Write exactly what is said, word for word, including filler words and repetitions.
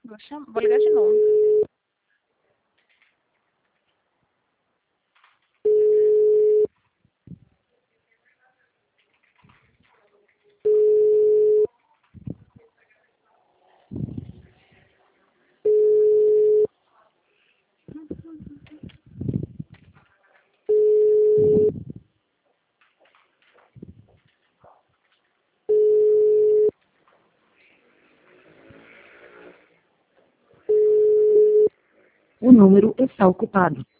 Vou, chamar, vou ligar de novo. O número está ocupado.